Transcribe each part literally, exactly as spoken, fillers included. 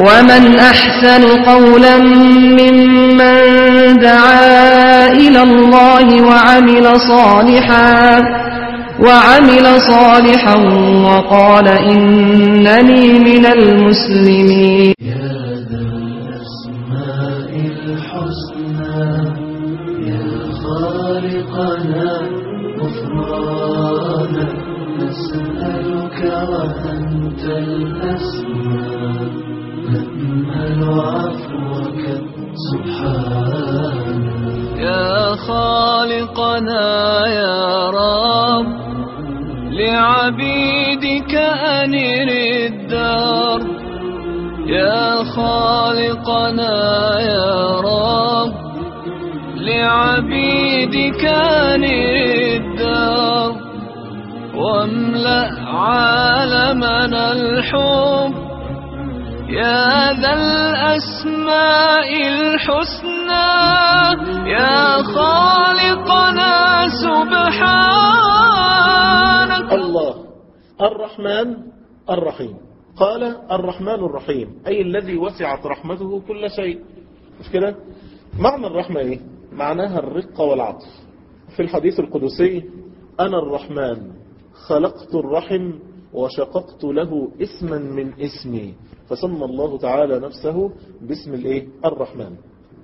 ومن أحسن قولا ممن دعا إلى الله وعمل صالحا وعمل صالحا وقال إنني من المسلمين. يا ذا الأسماء الحسنى يا خالقنا غفرانا نسألك وأنت الأسمى نأمل عفوك سبحانك. يا خالقنا يا رب لعبيدك أنر الدار. يا خالقنا يا رب لعبيدك أنر الدار واملأ عالمنا الحب يا ذا الأسماء الحسنى يا خالقنا سبحانك. الله الرحمن الرحيم. قال الرحمن الرحيم أي الذي وسعت رحمته كل شيء. مش كده؟ معنى الرحمة ايه؟ معناها الرقة والعطف. في الحديث القدسي أنا الرحمن خلقت الرحم وشققت له اسما من اسمي، فسمى الله تعالى نفسه باسم الايه؟ الرحمن.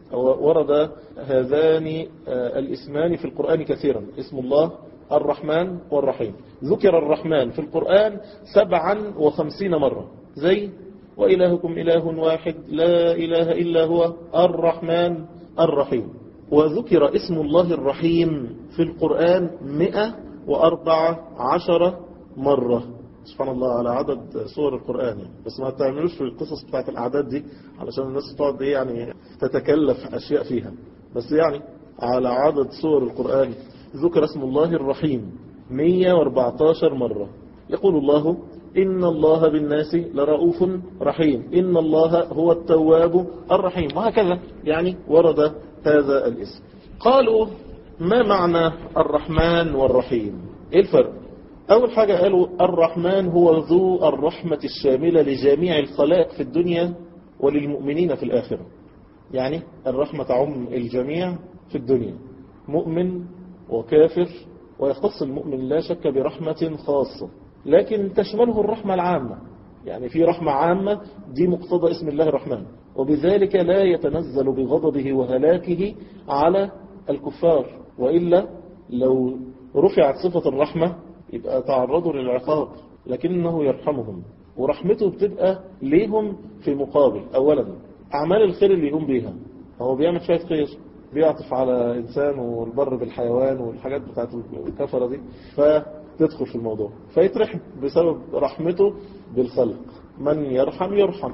ورد هذان الاسمان في القرآن كثيرا، اسم الله الرحمن والرحيم. ذكر الرحمن في القرآن سبعا وخمسين مرة، زي وإلهكم إله واحد لا إله إلا هو الرحمن الرحيم. وذكر اسم الله الرحيم في القرآن مئة وأربع عشر مرة. سبحان الله على عدد سور القرآن، بس ما تعملوش في القصص بتاعت الأعداد دي علشان الناس تقعد ايه يعني تتكلف أشياء فيها، بس يعني على عدد سور القرآن ذكر اسم الله الرحيم مئة وأربعة عشر مرة. يقول الله إن الله بالناس لرؤوف رحيم، إن الله هو التواب الرحيم، وهكذا يعني ورد هذا الاسم. قالوا ما معنى الرحمن والرحيم؟ ايه الفرق؟ أول حاجة قالوا الرحمن هو ذو الرحمة الشاملة لجميع الخلائق في الدنيا وللمؤمنين في الآخرة. يعني الرحمة تعم الجميع في الدنيا، مؤمن وكافر، ويختص المؤمن لا شك برحمة خاصة، لكن تشمله الرحمة العامة. يعني في رحمة عامة دي مقتضى اسم الله الرحمن، وبذلك لا يتنزل بغضبه وهلاكه على الكفار، وإلا لو رفعت صفة الرحمة يبقى تعرضوا للعقاب، لكنه يرحمهم، ورحمته بتبقى ليهم في مقابل أولا أعمال الخير اللي يقوم بيها. هو بيعمل شوية خير، بيعطف على إنسان والبر بالحيوان والحاجات بتاعت الكفرة دي، فتدخل في الموضوع فيترحم بسبب رحمته بالخلق. من يرحم يرحم،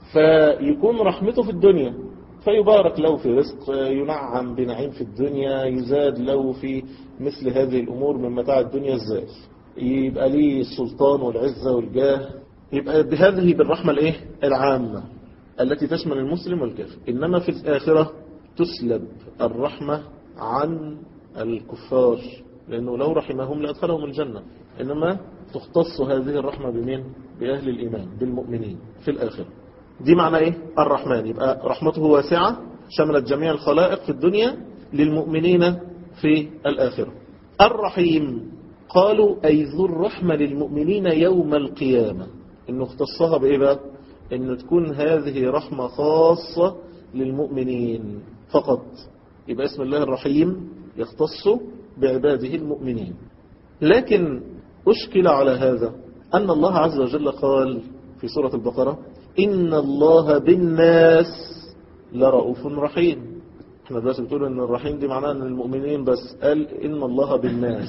فيكون رحمته في الدنيا فيبارك له في رزق، ينعم بنعيم في الدنيا، يزاد له في مثل هذه الأمور من متاع الدنيا الزائل، يبقى ليه السلطان والعزة والجاه، يبقى بهذه بالرحمة الايه العامة التي تشمل المسلم والكافر. إنما في الآخرة تسلب الرحمة عن الكفار، لأنه لو رحمهم لأدخلهم الجنة، إنما تختص هذه الرحمة بمن؟ بأهل الإيمان بالمؤمنين في الآخرة. دي معنى ايه الرحمن؟ يبقى رحمته واسعة شملت جميع الخلائق في الدنيا للمؤمنين في الآخرة. الرحيم قالوا أي ذو الرحمة للمؤمنين يوم القيامة، إنه اختصها بإيه بقى؟ إنه تكون هذه رحمة خاصة للمؤمنين فقط. يبقى اسم الله الرحيم يختص بعباده المؤمنين. لكن أشكل على هذا أن الله عز وجل قال في سورة البقرة إن الله بالناس لرؤوف رحيم. احنا دلوقتي بتقول ان الرحيم دي معناها ان المؤمنين بس، قال إن الله بالناس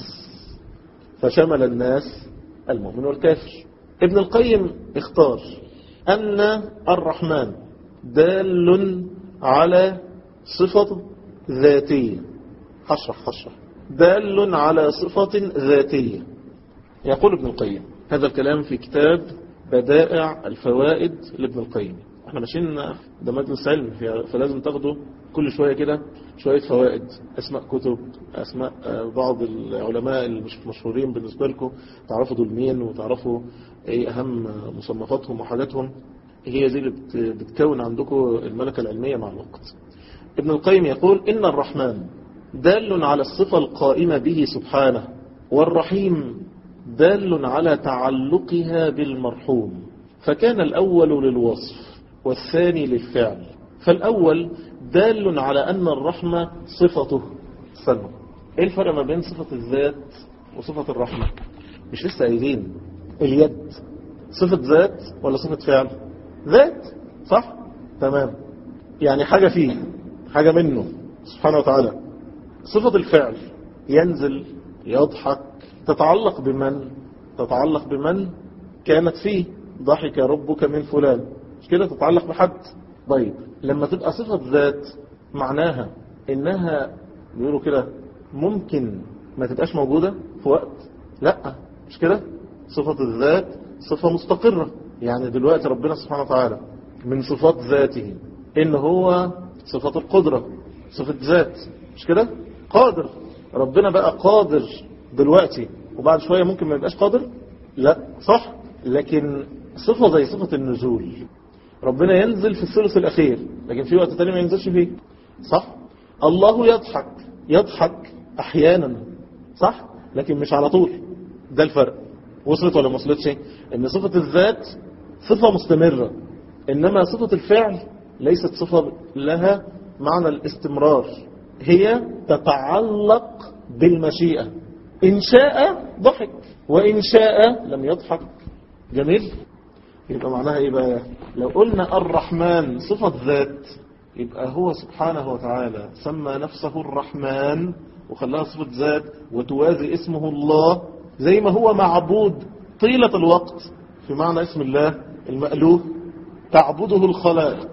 فشمل الناس المؤمن والكافر. ابن القيم اختار أن الرحمن دال على صفة ذاتية. هشرح هشرح دال على صفة ذاتية. يقول ابن القيم هذا الكلام في كتاب بدائع الفوائد لابن القيم. احنا ماشيين ده مجلس علم، فلازم تاخدوا كل شوية كده شوية فوائد، اسماء كتب، اسماء بعض العلماء اللي مش مشهورين بالنسبة لكم، تعرفوا دول مين وتعرفوا ايه اهم مصنفاتهم وحاجاتهم. هي دي اللي بت- بتكون عندكم الملكة العلمية مع الوقت. ابن القيم يقول إن الرحمن دال على الصفة القائمة به سبحانه، والرحيم دال على تعلقها بالمرحوم، فكان الأول للوصف والثاني للفعل. فالأول دال على أن الرحمة صفته. استنوا، إيه الفرق ما بين صفة الذات وصفة الرحمة؟ مش لسه قايلين اليد صفة ذات ولا صفة فعل؟ ذات، صح؟ تمام، يعني حاجة فيه، حاجة منه سبحانه وتعالى. صفة الفعل ينزل، يضحك، تتعلق بمن؟ تتعلق بمن كانت فيه. ضحك ربك من فلان، مش كده؟ تتعلق بحد. طيب لما تبقى صفة ذات معناها انها بيقولوا كده ممكن ما تبقاش موجودة في وقت، لا مش كده؟ صفة الذات صفة مستقرة. يعني دلوقتي ربنا سبحانه وتعالى من صفات ذاته ان هو صفة القدرة، صفة ذات، مش كده؟ قادر. ربنا بقى قادر دلوقتي وبعد شوية ممكن ما يبقاش قادر؟ لا، صح؟ لكن صفة زي صفة النزول، ربنا ينزل في الثلث الأخير لكن في وقت تاني ما ينزلش فيه، صح؟ الله يضحك، يضحك أحيانا، صح؟ لكن مش على طول. ده الفرق. وصلت ولا ما وصلتش؟ ان صفة الذات صفة مستمرة، انما صفة الفعل ليست صفة لها معنى الاستمرار، هي تتعلق بالمشيئة. إن شاء ضحك وإن شاء لم يضحك. جميل؟ يبقى معناها إيه بقى؟ لو قلنا الرحمن صفة ذات يبقى هو سبحانه وتعالى سمى نفسه الرحمن وخلاها صفة ذات وتوازي اسمه الله، زي ما هو معبود طيلة الوقت في معنى اسم الله المألوه تعبده الخلائق،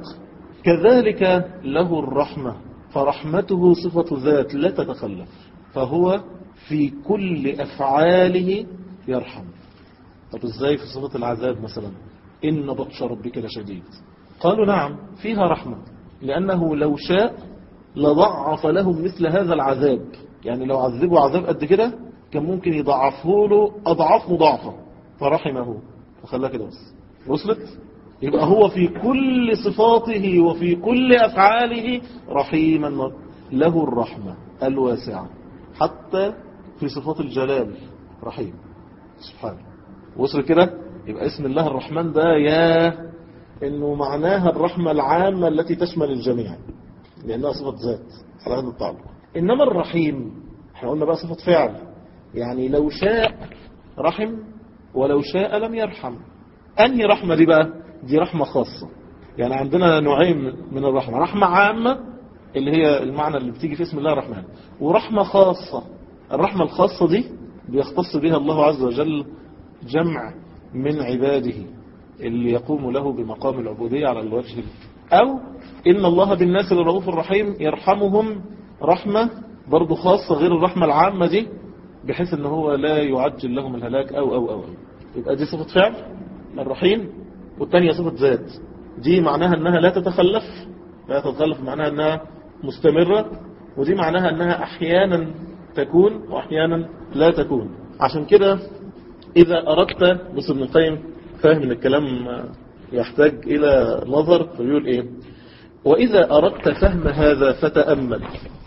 كذلك له الرحمة، فرحمته صفة ذات لا تتخلف، فهو في كل أفعاله يرحم. طب ازاي في صفة العذاب مثلا؟ إن بطش ربك لشديد. قالوا نعم فيها رحمة، لأنه لو شاء لضعف لهم مثل هذا العذاب، يعني لو عذبوا عذاب قد كده كان ممكن يضعفه له أضعاف مضاعفة، فرحمه فخلاه كده بس. وصلت؟ يبقى هو في كل صفاته وفي كل أفعاله رحيما، له الرحمة الواسعة، حتى في صفات الجلال رحيم سبحانه. وصل كده؟ يبقى اسم الله الرحمن ده يا انه معناها الرحمة العامة التي تشمل الجميع، لانها صفة ذات على هذا التعلق. انما الرحيم احنا قلنا بقى صفة فعل، يعني لو شاء رحم ولو شاء لم يرحم. انهي رحمة دي بقى؟ دي رحمة خاصة. يعني عندنا نوعين من الرحمة، رحمة عامة اللي هي المعنى اللي بتيجي في اسم الله الرحمن، ورحمة خاصة. الرحمة الخاصة دي بيختص بها الله عز وجل جمع من عباده اللي يقوم له بمقام العبودية على الوجه، أو إن الله بالناس لرؤوف الرحيم يرحمهم رحمة برضو خاصة غير الرحمة العامة دي، بحيث ان هو لا يعجل لهم الهلاك أو أو أو. يبقى دي صفة فعل الرحيم، والتانية صفة ذات. دي معناها أنها لا تتخلف، لا تتخلف معناها أنها مستمرة، ودي معناها أنها أحيانا تكون وأحيانا لا تكون. عشان كده إذا أردت، بص ابن القيم فاهم ان الكلام يحتاج إلى نظر، فبيقول إيه؟ وإذا أردت فهم هذا فتأمل،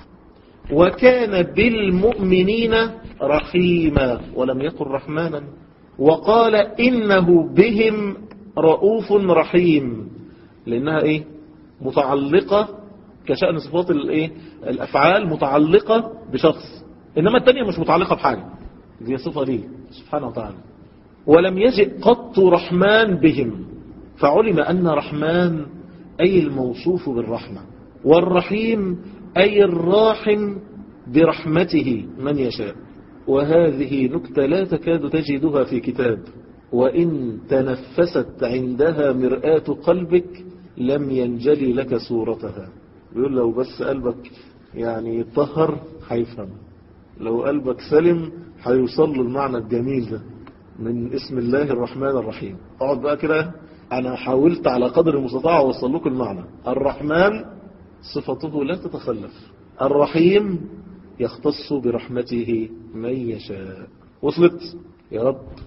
وكان بالمؤمنين رحيما ولم يقل رحمانا، وقال إنه بهم رؤوف رحيم، لأنها إيه؟ متعلقة كشأن صفات الإيه؟ الأفعال متعلقة بشخص، إنما التانية مش متعلقة بحاجة، دي صفة ليه سبحانه وتعالى. ولم يجئ قط رحمن بهم، فعلم أن رحمن أي الموصوف بالرحمة، والرحيم أي الراحم برحمته من يشاء. وهذه نكتة لا تكاد تجدها في كتاب، وإن تنفست عندها مرآة قلبك لم ينجلي لك صورتها. يقول لو بس قلبك يعني يطهر هيفهم، لو قلبك سلم هيوصل له المعنى الجميل ده من اسم الله الرحمن الرحيم. اقعد بقى كده، انا حاولت على قدر المستطاع اوصل لكم المعنى. الرحمن صفته لا تتخلف، الرحيم يختص برحمته من يشاء. وصلت يا رب؟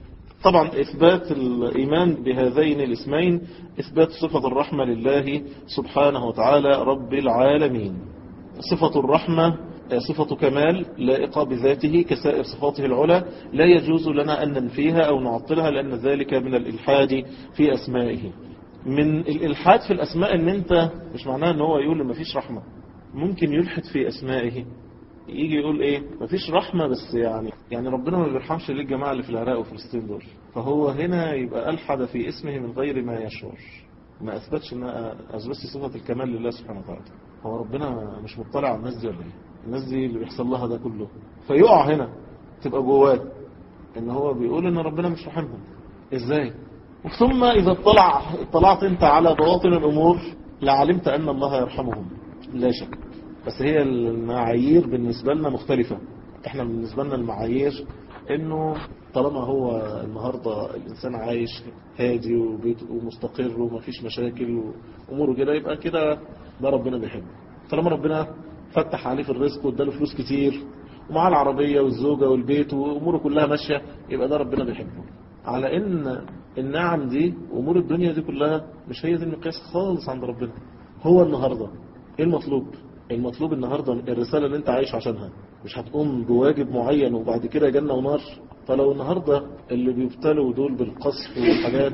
طبعا إثبات الإيمان بهذين الاسمين إثبات صفة الرحمة لله سبحانه وتعالى رب العالمين. صفة الرحمة صفة كمال لائقة بذاته كسائر صفاته العلى، لا يجوز لنا أن ننفيها أو نعطلها، لأن ذلك من الإلحاد في أسمائه. من الإلحاد في الأسماء أن أنت مش معناه أنه هو يقول ما فيش رحمة، ممكن يلحد في أسمائه، يجي يقول ايه مفيش رحمة بس يعني يعني ربنا ما بيرحمش ليه الجماعة اللي في العراق وفلسطين دول، فهو هنا يبقى ألحد في اسمه من غير ما يشعر، ما أثبتش ان أثبت صفة الكمال لله سبحانه وتعالى. هو ربنا مش مطلع على الناس دي ولا ايه؟ الناس دي اللي بيحصل لها ده كله، فيقع هنا تبقى جواه ان هو بيقول ان ربنا مش رحمهم ازاي. ثم إذا اطلع اطلعت انت على بواطن الأمور لعلمت أن الله يرحمهم لا شك. بس هي المعايير بالنسبة لنا مختلفة. احنا بالنسبة لنا المعايير انه طالما هو النهاردة الانسان عايش هادي ومستقر ومفيش مشاكل واموره كده، يبقى كده ده ربنا بيحبه. طالما ربنا فتح عليه في الرزق واداله فلوس كتير ومعاه العربية والزوجة والبيت واموره كلها ماشية، يبقى ده ربنا بيحبه. على ان النعم دي وامور الدنيا دي كلها مش هي دي المقياس خالص عند ربنا. هو النهاردة ايه المطلوب؟ المطلوب النهاردة الرسالة اللي انت عايش عشانها، مش هتقوم بواجب معين وبعد كده جنة ونار. فلو النهاردة اللي بيبتلوا دول بالقصف والحاجات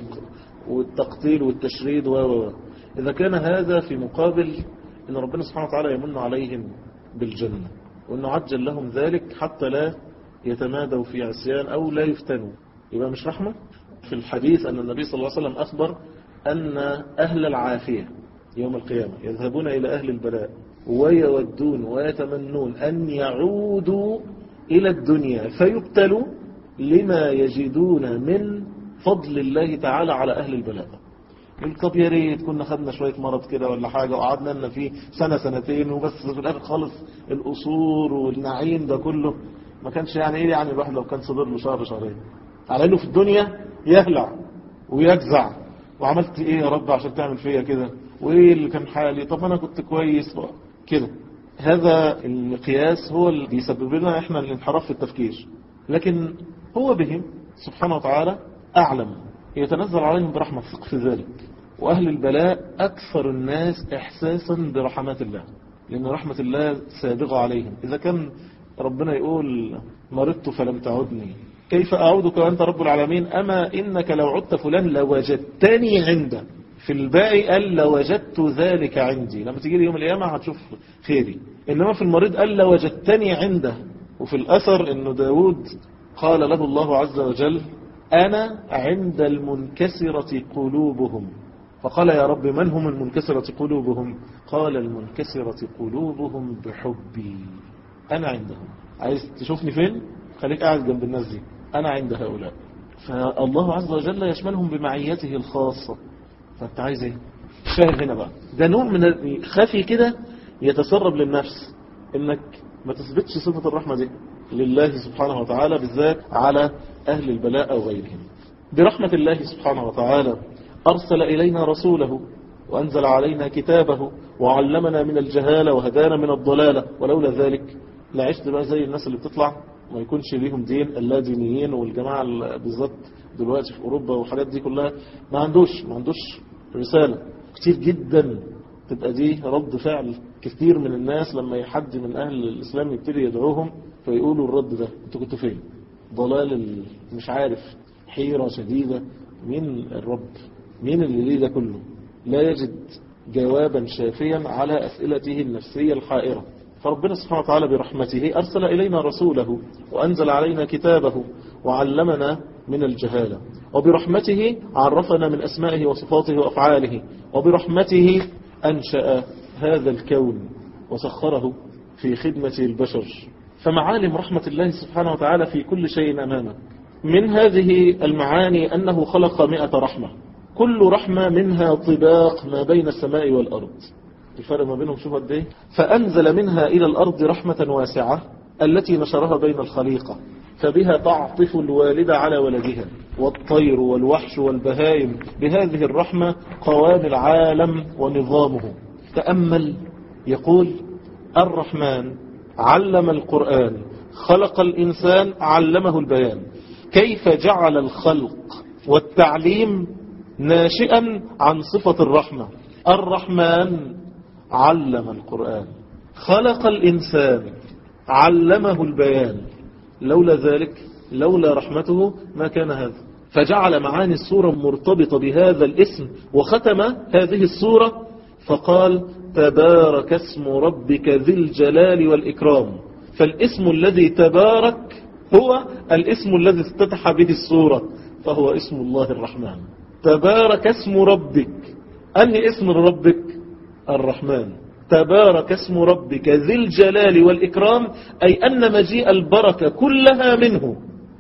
والتقتيل والتشريد و إذا كان هذا في مقابل ان ربنا سبحانه وتعالى يمن عليهم بالجنة وانه عجل لهم ذلك حتى لا يتمادوا في عصيان او لا يفتنوا، يبقى مش رحمة؟ في الحديث ان النبي صلى الله عليه وسلم اخبر ان اهل العافية يوم القيامة يذهبون إلى أهل البلاء ويودون ويتمنون أن يعودوا إلى الدنيا فيبتلوا لما يجدون من فضل الله تعالى على أهل البلاء. طب يا ريت كنا خدنا شوية مرض كده ولا حاجة وقعدنا لنا فيه سنة سنتين وبس في الآخر خالص القصور والنعيم ده كله ما كانش يعني إيه يعني الواحد لو كان صدر له شهر شهرين على إنه في الدنيا يهلع ويجزع وعملت إيه يا رب عشان تعمل فيا كده وايه اللي كان حالي، طب انا كنت كويس كده. هذا المقياس هو اللي بيسبب لنا احنا الانحراف في التفكير. لكن هو بهم سبحانه وتعالى اعلم، يتنزل عليهم برحمة ثق في ذلك. واهل البلاء اكثر الناس احساسا برحمات الله، لان رحمة الله سابغة عليهم. اذا كان ربنا يقول مرضت فلم تعدني كيف اعودك وانت رب العالمين، اما انك لو عدت فلان لوجدتني عنده. في الباقي قال لوجدت ذلك عندي، لما تيجي لي يوم القيامة هتشوف خيري. إنما في المريض قال لوجدتني عنده. وفي الأثر إنه داود قال له الله عز وجل أنا عند المنكسرة قلوبهم، فقال يا رب من هم المنكسرة قلوبهم؟ قال المنكسرة قلوبهم بحبي، أنا عندهم. عايز تشوفني فين؟ خليك قاعد جنب الناس دي، أنا عند هؤلاء. فالله عز وجل يشملهم بمعيته الخاصة. فانت عايز ايه؟ شاهد هنا بقى ده نوع من خفي كده يتسرب للنفس، انك ما تثبتش صفة الرحمة دي لله سبحانه وتعالى بالذات على اهل البلاء او غيرهم. برحمة الله سبحانه وتعالى ارسل الينا رسوله وانزل علينا كتابه وعلمنا من الجهالة وهدانا من الضلالة. ولولا ذلك لعشت بقى زي الناس اللي بتطلع ما يكونش ليهم دين، اللا دينيين، والجماعة بالذات دلوقتي في أوروبا والحاجات دي كلها ما عندوش ما عندوش رسالة. كتير جدا تبقى دي رد فعل كثير من الناس لما حد من أهل الإسلام يبتدي يدعوهم فيقولوا الرد ده انتوا كنتوا فين؟ ضلال مش عارف، حيرة شديدة. مين الرب؟ مين اللي ليه ده كله؟ لا يجد جوابا شافيا على أسئلته النفسية الحائرة. فربنا سبحانه وتعالى برحمته أرسل إلينا رسوله وأنزل علينا كتابه وعلمنا من الجهالة. وبرحمته عرفنا من أسمائه وصفاته وأفعاله. وبرحمته أنشأ هذا الكون وسخره في خدمة البشر. فمعالم رحمة الله سبحانه وتعالى في كل شيء أمامك. من هذه المعاني أنه خلق مئة رحمة، كل رحمة منها طباق ما بين السماء والأرض. الفرق ما بينهم شوف قد ايه. فأنزل منها إلى الأرض رحمة واسعة التي نشرها بين الخليقة، فبها تعطف الوالدة على ولدها، والطير والوحش والبهائم بهذه الرحمة قوام العالم ونظامه. تأمل يقول الرحمن علم القرآن، خلق الإنسان علمه البيان. كيف جعل الخلق والتعليم ناشئا عن صفة الرحمة. الرحمن علم القرآن، خلق الإنسان، علمه البيان، لولا ذلك لولا رحمته ما كان هذا. فجعل معاني السورة مرتبطة بهذا الاسم، وختم هذه السورة فقال تبارك اسم ربك ذي الجلال والإكرام. فالاسم الذي تبارك هو الاسم الذي افتتح به السورة، فهو اسم الله الرحمن. تبارك اسم ربك، أنهي اسم ربك؟ الرحمن. تبارك اسم ربك ذي الجلال والإكرام، أي أن مجيء البركة كلها منه،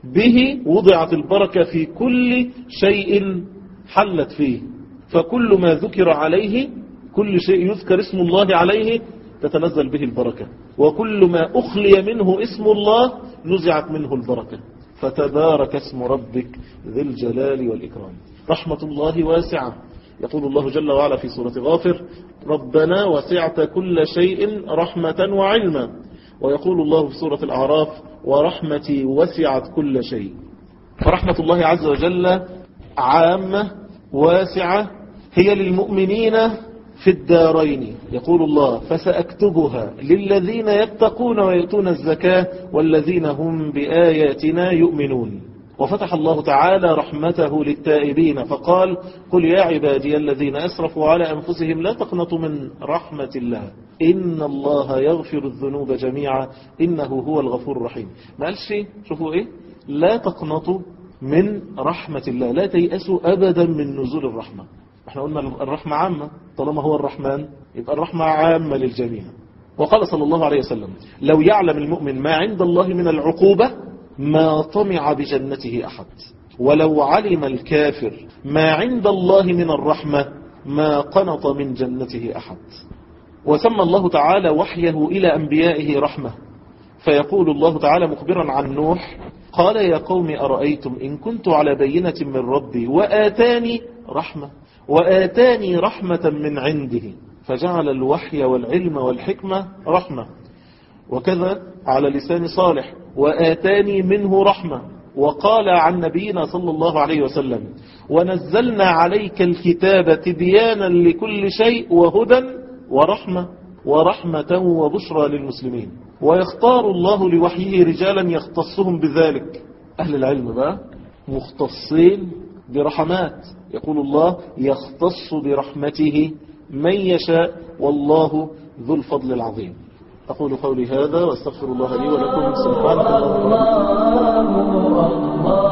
به وضعت البركة في كل شيء حلت فيه. فكل ما ذكر عليه، كل شيء يذكر اسم الله عليه تتنزل به البركة، وكل ما أخلي منه اسم الله نزعت منه البركة. فتبارك اسم ربك ذي الجلال والإكرام. رحمة الله واسعة، يقول الله جل وعلا في سورة غافر ربنا وسعت كل شيء رحمة وعلما. ويقول الله في سورة الأعراف ورحمتي وسعت كل شيء. فرحمة الله عز وجل عامة واسعة، هي للمؤمنين في الدارين. يقول الله فسأكتبها للذين يتقون ويؤتون الزكاة والذين هم بآياتنا يؤمنون. وفتح الله تعالى رحمته للتائبين فقال قل يا عبادي الذين أسرفوا على أنفسهم لا تقنطوا من رحمة الله إن الله يغفر الذنوب جميعا إنه هو الغفور الرحيم. ما قالش شوفوا إيه، لا تقنطوا من رحمة الله، لا تيأسوا أبدا من نزول الرحمة. احنا قلنا الرحمة عامة، طالما هو الرحمن يبقى الرحمة عامة للجميع. وقال صلى الله عليه وسلم لو يعلم المؤمن ما عند الله من العقوبة ما طمع بجنته أحد، ولو علم الكافر ما عند الله من الرحمة ما قنط من جنته أحد. وسمى الله تعالى وحيه إلى أنبيائه رحمة، فيقول الله تعالى مخبرا عن نوح قال يا قوم أرأيتم إن كنت على بينة من ربي وآتاني رحمة وآتاني رحمة من عنده، فجعل الوحي والعلم والحكمة رحمة. وكذا على لسان صالح وآتاني منه رحمة. وقال عن نبينا صلى الله عليه وسلم ونزلنا عليك الكتاب تبيانا لكل شيء وهدى ورحمة ورحمة وبشرى للمسلمين. ويختار الله لوحيه رجالا يختصهم بذلك. أهل العلم بقى مختصين برحمات، يقول الله يختص برحمته من يشاء والله ذو الفضل العظيم. أقول قولي هذا واستغفر الله لي ولكم. سبحانك اللهم وبحمدك.